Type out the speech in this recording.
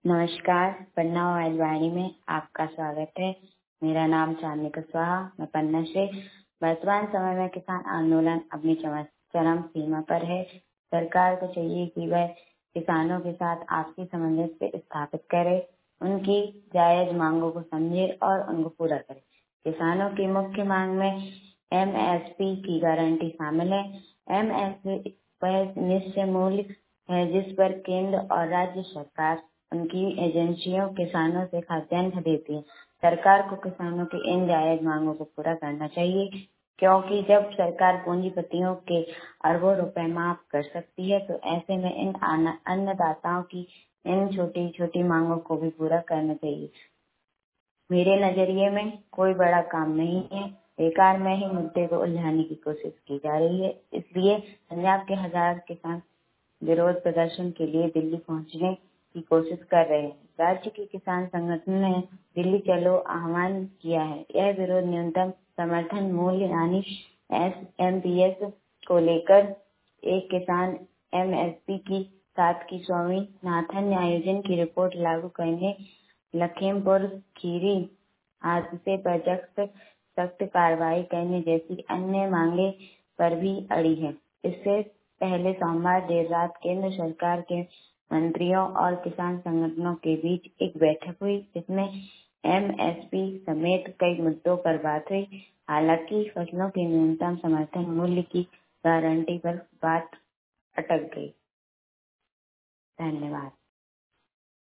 नमस्कार, पन्ना मोबाइल वाणी में आपका स्वागत है। मेरा नाम चांदनी कुशवाहा, मैं पन्ना से। वर्तमान समय में किसान आंदोलन अपनी चरम सीमा पर है। सरकार को चाहिए कि वह किसानों के साथ आपसी सामंजस्य स्थापित करे, उनकी जायज मांगों को समझे और उनको पूरा करे। किसानों की मुख्य मांग में एमएसपी की गारंटी शामिल है। एमएसपी वह निश्चित मूल्य है जिस पर केंद्र और राज्य सरकार उनकी एजेंसियों किसानों से खाद्यान्न खरीदती है। सरकार को किसानों की इन जायज मांगों को पूरा करना चाहिए, क्योंकि जब सरकार पूंजीपतियों के अरबों रुपए माफ कर सकती है तो ऐसे में इन अन्नदाताओं की इन छोटी छोटी मांगों को भी पूरा करना चाहिए। मेरे नजरिए में कोई बड़ा काम नहीं है, बेकार में ही मुद्दे को उलझाने की कोशिश की जा रही है। इसलिए पंजाब के हजार किसान विरोध प्रदर्शन के लिए दिल्ली पहुंचने की कोशिश कर रहे हैं। राज्य के किसान संगठन ने दिल्ली चलो आह्वान किया है। यह विरोध न्यूनतम समर्थन मूल्य यानी एसएमपीएस को लेकर एक किसान एमएसपी की 7 की स्वामीनाथन आयोजन की रिपोर्ट लागू करने, लखीमपुर खीरी हादसे पर सख्त कार्रवाई करने जैसी अन्य मांगे पर भी अड़ी है। इससे पहले सोमवार देर रात केंद्र सरकार के मंत्रियों और किसान संगठनों के बीच एक बैठक हुई, जिसमें एमएसपी समेत कई मुद्दों पर बात हुई। हालांकि फसलों के न्यूनतम समर्थन मूल्य की गारंटी पर बात अटक गई। धन्यवाद।